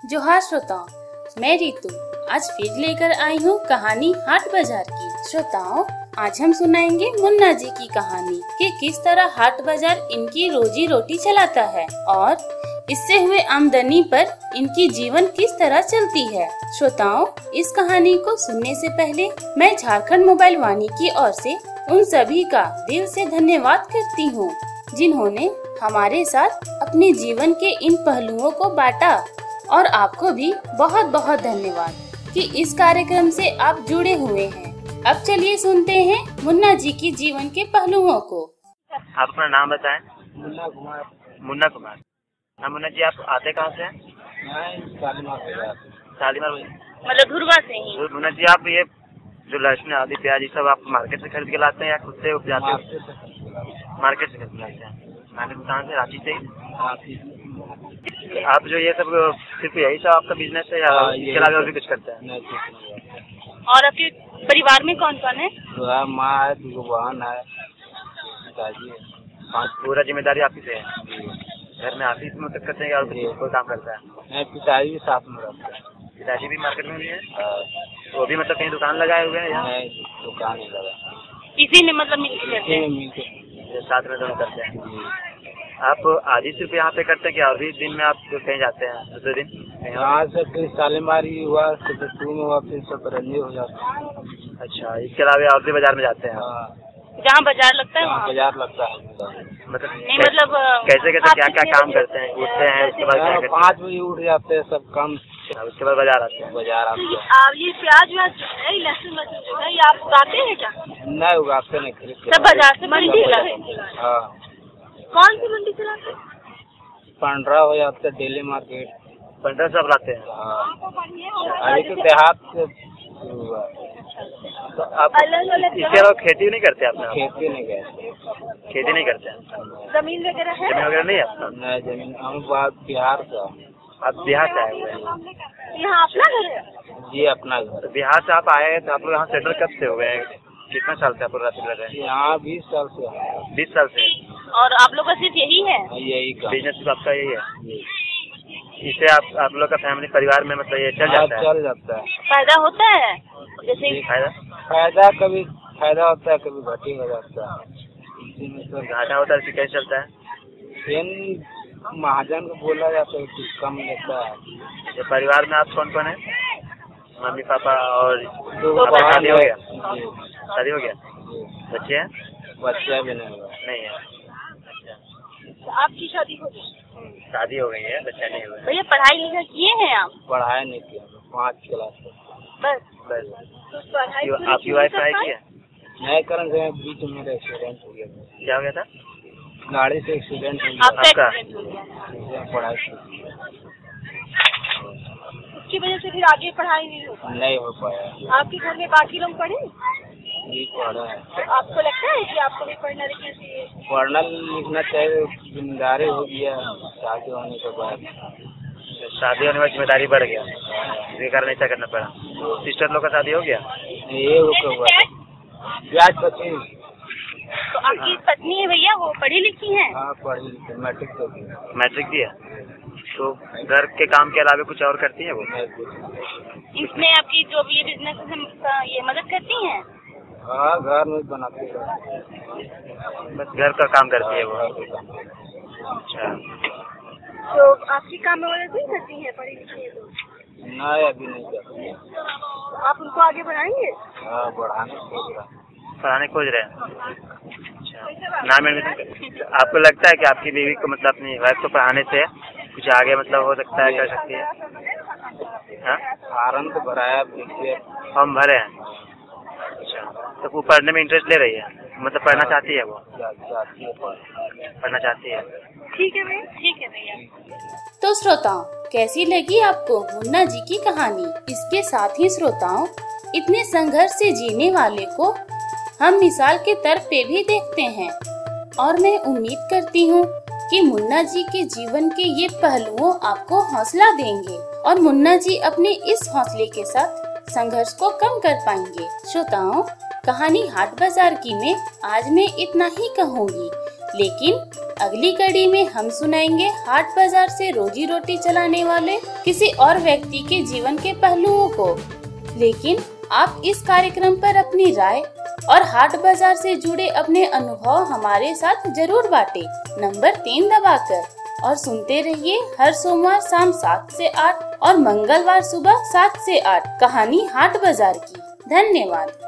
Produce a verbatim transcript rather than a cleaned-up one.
जोहार श्रोताओं, मैं रितु आज फिर लेकर आई हूँ कहानी हाट बाजार की। श्रोताओं, आज हम सुनाएंगे मुन्ना जी की कहानी कि किस तरह हाट बाजार इनकी रोजी रोटी चलाता है और इससे हुए आमदनी पर इनकी जीवन किस तरह चलती है। श्रोताओं, इस कहानी को सुनने से पहले मैं झारखंड मोबाइल वाणी की ओर से उन सभी का दिल से धन्यवाद करती हूँ जिन्होंने हमारे साथ अपने जीवन के इन पहलुओं को बांटा, और आपको भी बहुत बहुत धन्यवाद कि इस कार्यक्रम से आप जुड़े हुए हैं। अब चलिए सुनते हैं मुन्ना जी की जीवन के पहलुओं को। आप अपना नाम बताएं। मुन्ना कुमार। मुन्ना कुमार। हाँ मुन्ना जी, आप आते कहाँ से हैं? मैं शालीमार से आया। शालीमार मतलब धुरवा से ही। मुन्ना जी, आप ये जो लहसुन आदि प्याज ये सब आप मार्केट से खरीद के लाते हैं या खुद से उपजाते हैं? मार्केट से खरीद के लाते हैं। मार्केट कहाँ से? रांची से? रांची। आप जो ये सब सिर्फ यही सब आपका बिजनेस है या इसके अलावा और भी कुछ करते हैं? और आपके परिवार में कौन कौन है? तो माँ है, दो बहन है, पिताजी है, पाँच। पूरा जिम्मेदारी आप ही से है? घर में आप ही मदद करते हैं या और कोई काम करता है? मैं पिताजी भी साथ में रहते हैं। पिताजी भी मार्केट में भी है? वो भी मतलब कहीं दुकान लगाए हुए हैं? मैं दुकान ही लगा। इसी में मतलब मिलके करते हैं? मिलके साथ में दोनों करते हैं। आप आधी सिर्फ यहाँ पे करते हैं क्या और भी दिन में आप कहीं जाते हैं दूसरे दिन? यहाँ से फिर शालीमार ही हुआ, फिर टू में हुआ, फिर सब रंजी हो जाता है। अच्छा, इसके अलावा और भी बाजार में जाते हैं? जहाँ बाजार लगता है वहाँ बाजार लगता है। मतलब नहीं, मतलब कैसे कैसे क्या क्या काम करते हैं? उठते हैं, उसके बाद क्या करते हैं? पाँच बजे उठ जाते हैं सब काम, उसके बाद बाजार आते हैं? बाजार आते हैं। आप ये प्याज व्याज जो है, लहसुन वहसुन जो है, ये आप उगाते हैं क्या? नहीं उगाते नहीं, खरीद के सब बाजार से मंडी लाते। हाँ। कौन सी मंडी से लाते हैं? पंद्रह हो जाते हैं डेली मार्केट। पंद्रह सब लाते हैं? हाँ। अभी तो देहात से हुआ। तो आप इसके अलावा खेती नहीं करते? आपने खेती नहीं करते। खेती नहीं करते हैं? जमीन वगैरह है? जमीन वगैरह नहीं है आपका? नहीं जमीन, हम बात बिहार से। आप बिहार से आए हुए हैं? यहाँ अपना घर है? जी अपना घर। तो बिहार से आप आए हैं तो आप लोग यहाँ सेटल कब से हुए हैं? कितना साल से आप लोग रहते रहे हैं? यहाँ बीस साल से है। बीस साल से। और आप लोग का सिर्फ यही है? यही का बिजनेस सिर्फ आपका यही है? इससे आप आप लोग का फैमिली परिवार में मतलब ये चल जाता है? चल जाता है। फायदा होता है? जैसे फायदा फायदा कभी फायदा होता है, कभी घटी हो जाता है। घाटा होता है? कैसे चलता है? फिर महाजन को बोला जाता है कुछ कम लेता है। तो परिवार में आप कौन कौन है? मम्मी पापा और दो आपका शादी हो गया? जी। शादी हो गया? बच्चे हैं? बच्चा भी नहीं हुआ। नहीं है। अच्छा, आपकी शादी हो गई? शादी हो गई है, बच्चा नहीं हुआ। भैया पढ़ाई लिखाई किए हैं आप? पढ़ाई नहीं किया, पाँच क्लास तक बस बस। तो पढ़ाई क्यों, आपकी वाइफ पढ़ाई की है? नहीं करन से बीच में मेरा एक्सीडेंट हो गया। क्या हो गया था? गाड़ी से एक्सीडेंट हो गया। आपका आपका? एक्सीडेंट हो गया, पढ़ाई उसकी वजह से फिर आगे पढ़ाई नहीं हो पाई? नहीं हो पाया। आपके घर में बाकी लोग पढ़े? जी पढ़ा है। तो आपको लगता है कि आपको भी पढ़ना लिखना चाहिए? पढ़ना लिखना चाहिए, जिम्मेदारी हो गया शादी होने के बाद। शादी होने में जिम्मेदारी बढ़ गया, इसके कारण ऐसा करना पड़ा। सिस्टर लोग का शादी हो गया? ये वो क्या हुआ? ब्याज पच्चीस। तो आपकी पत्नी है भैया, वो पढ़ी लिखी हैं? हाँ पढ़ी लिखी, मैट्रिक तो की। मैट्रिक दिया? तो घर के काम के अलावा कुछ और करती है वो? इसमें आपकी जो भी ये बिजनेस है ये मदद करती हैं? हाँ घर में बनाते हैं, बस घर का काम करती है वो? अच्छा, तो आपकी काम में मदद नहीं करती है पढ़ी लिखी है तो? नहीं अभी नहीं करते। तो आप उनको आगे बढ़ाएंगे? हाँ बढ़ाने सोच रहा। पढ़ाने खोज रहे हैं? अच्छा, नाम एडमिशन। आपको लगता है कि आपकी बीवी को मतलब अपनी वाइफ को पढ़ाने से कुछ आगे मतलब हो सकता है, कर सकती है? हाँ, फार्म तो भराया, फॉर्म भरे हैं? अच्छा, तो वो पढ़ने में इंटरेस्ट ले रही है, मतलब पढ़ना चाहती है? वो पढ़ना चाहती है? ठीक है भैया, ठीक है भैया। तो श्रोताओं, कैसी लगी आपको मुन्ना जी की कहानी? इसके साथ ही श्रोताओं, इतने संघर्ष से जीने वाले को हम मिसाल के तौर पे भी देखते हैं, और मैं उम्मीद करती हूँ कि मुन्ना जी के जीवन के ये पहलुओं आपको हौसला देंगे और मुन्ना जी अपने इस हौसले के साथ संघर्ष को कम कर पाएंगे। श्रोताओं, कहानी हाट बाजार की में आज मैं इतना ही कहूँगी, लेकिन अगली कड़ी में हम सुनाएंगे हाट बाजार से रोजी रोटी चलाने वाले किसी और व्यक्ति के जीवन के पहलुओं को। लेकिन आप इस कार्यक्रम पर अपनी राय और हाट बाजार से जुड़े अपने अनुभव हमारे साथ जरूर बांटें, नंबर तीन दबाकर, और सुनते रहिए हर सोमवार शाम सात से आठ और मंगलवार सुबह सात से आठ कहानी हाट बाजार की। धन्यवाद।